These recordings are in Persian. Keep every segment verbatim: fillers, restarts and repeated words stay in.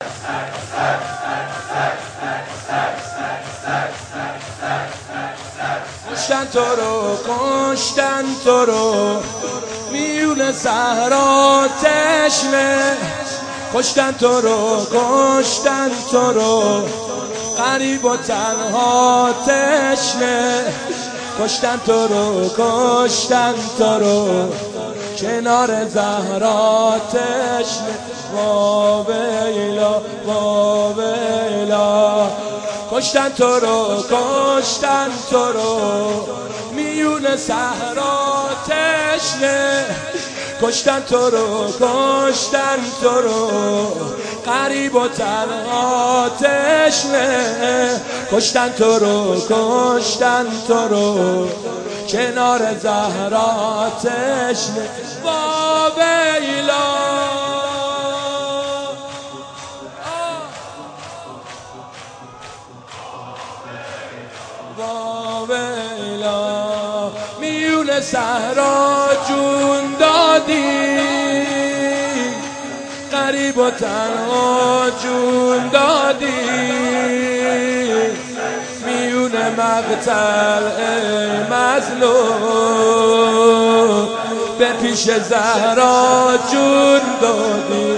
کشتن تو رو، کشتن تو رو، میون صحرا تشنه. کشتن تو رو، کشتن تو رو، غریب و تنها تشنه. کشتن تو رو، کشتن تو رو، کنار زهرا تشنه. وا ویلا، وا ویلا. کشتن تو رو، کشتن تو رو، میون صحرا تشنه. کشتن تو رو، کشتن تو رو، غریب و تنها تشنه. کشتن تو رو، کشتن تو رو، کنار زهرا تشنه. وا ویلا. وا ویلا. میون صحرا جون دادی، غریب و تنها جون دادی. میون مقتل ای مظلوم، به پیش زهرا جون دادی.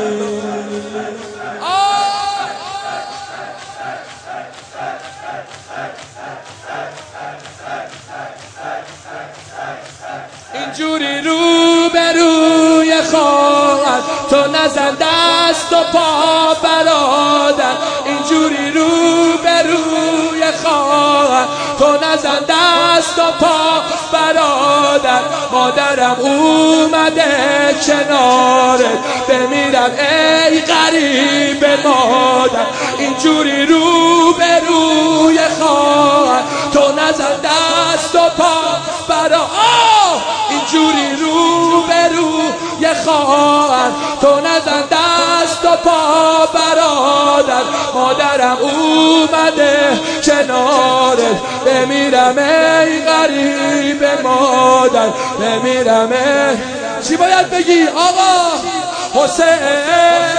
اینجوری رو به روی خواهد تو نزن دست و پا برادر. اینجوری رو به روی خواهد تو نزن دست و پا برادر. مادرم اومده کنارت، بمیرم ای غریب مادر. اینجوری رو به روی خواهد تو نزن دست و پا برادر. اینجوری رو به روی خواهر تو نزن دست و پا برادر. مادرم اومده کنارت، بمیرم ای غریب مادر. بمیرم ای. چی باید بگی آقا؟ حسین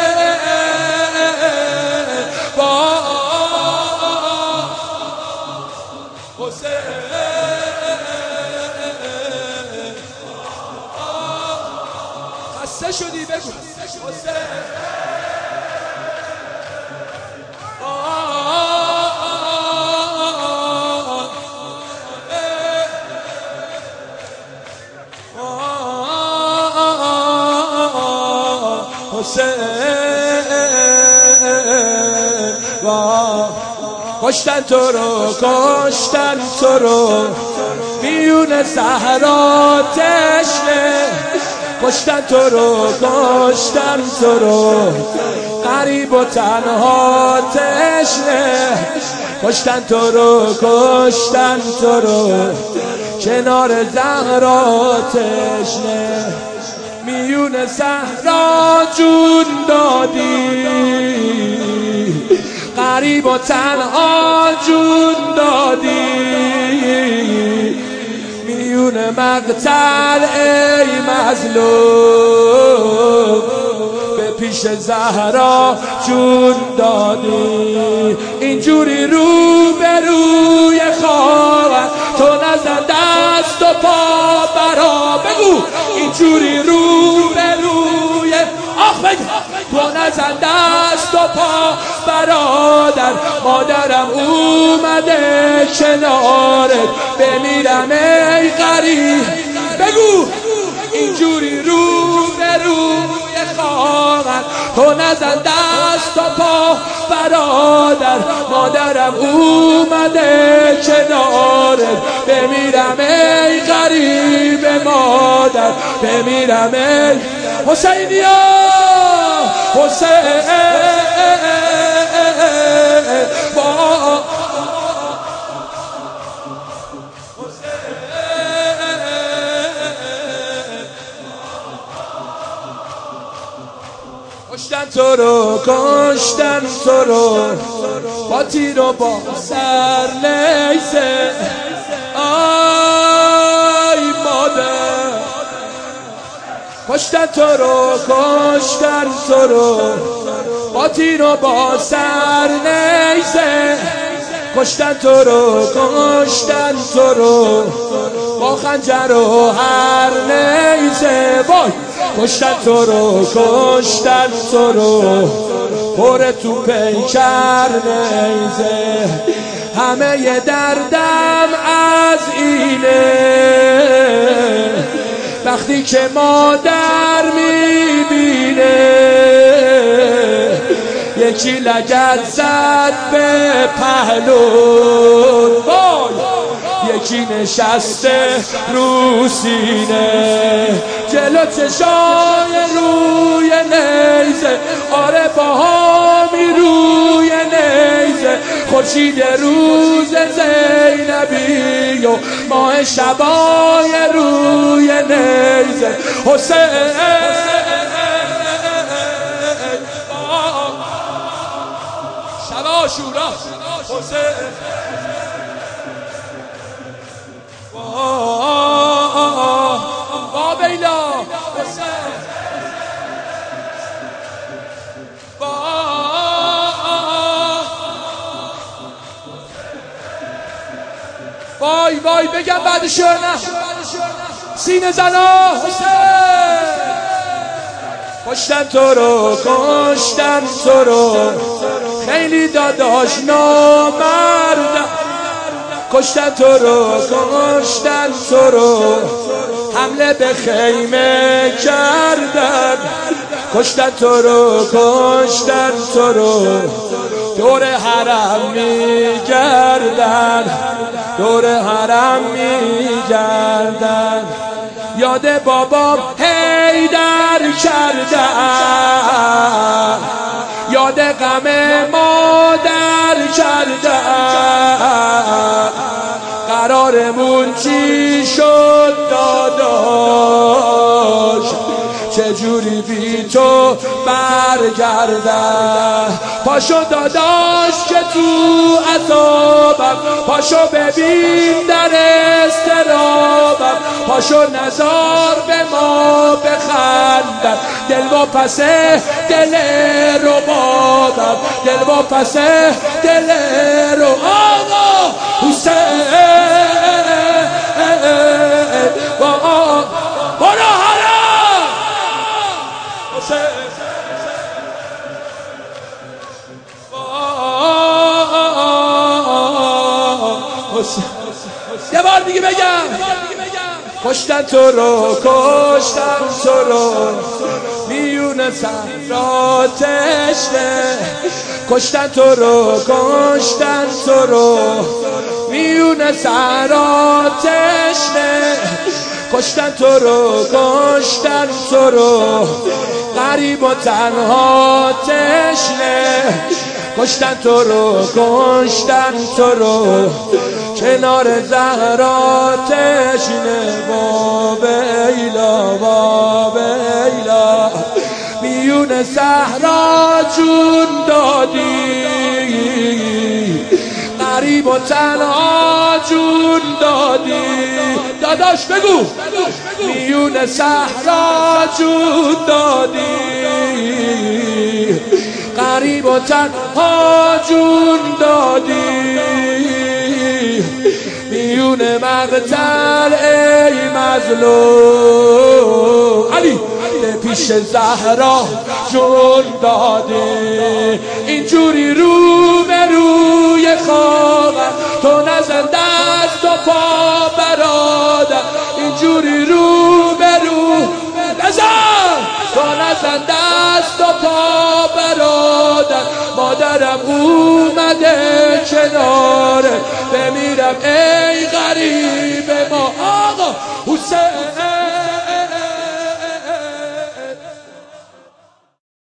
با حسین. خسته شدی بگو حسین. کشتن تو رو، کشتن تو رو، میون صحرا تشنه. کشتن تو رو، کشتن تو رو، غریب و تنها تشنه. کشتن تو رو، کشتن تو رو، کنار زهرا تشنه. میون صحرا جون دادی، غریب و تنها جون دادی. میون مقتل ای مظلوم، به پیش زهرا جون دادی. اینجوری رو به روی خواهد تو نزن دست و پا برا. بگو اینجوری رو به روی آخ بگو تو نزن دست و پا برادر. مادرم اومده کنارت، بمیرم ای غریب. بگو اینجوری رو به روی خواهر تو نزن دست و پا برادر. مادرم اومده کنارت، بمیرم ای غریب مادر. بمیرم ای حسینیا. حسین با کشتن تو رو، کشتن تو رو، با تیر و با سر نیزه. آی مادر کشتن تو رو، کشتن تو رو، با تیر و با سر نیزه کشتن تو رو کشتن تو رو با خنجر و هر نیزه وای کشتن تو رو کشتن تو رو پر تو پیکر نیزه همه ی دردم از اینه وقتی که مادر میبینه یکی لگد زد به پهلون یکی نشسته رو سینه جلو چشای روی نیزه آره باهامی روی نیزه خورشید روز زینبی و ماه شبای روی نیزه حسین شبا شورا حسین با بیلا وای وای بگم بعد شعر نه سینه زنا حسین کشتن تو رو کشتن تو رو خیلی داداش نامردم کشتن تو رو کشتن تو رو حمله به خیمه کردن کشتن تو رو کشتن تو رو دور حرم میگردن دور حرم میگردن یاد بابام حیدر کردن یاد غم مادر کردن قرارمون چی شد داداش چجوری بی تو برگردم پاشو داداش که تو عذابم پاشو ببین در استرابم پاشو نزار به ما بخندم دل و پسه دل رو بابم دل و پسه دل رو آقا حسین برو حرام حسین یه بار دیگه بگم کشتن تو رو کشتن تو رو میون صحرا تشنه کشتن تو رو کشتن تو رو میون صحرا تشنه کشتن تو رو کشتن تو رو غریب و تنها تشنه کشتن تو رو کشتن تو رو کنار زهرا تشنه با بیلا با بیلا میون صحرا جون دادی غریب و تنها جون دادی داداش بگو میون صحرا جون دادی غریب و تنها جون دادی میون مقتل ای مظلوم علی پیش زهرا جون داده اینجوری رو به روی خواهم تو نزن دست و پا برادر اینجوری رو به رو نزن تو نزن دست و پا برادر مادرم اومده کناره بمیرم ای غریب ما آقا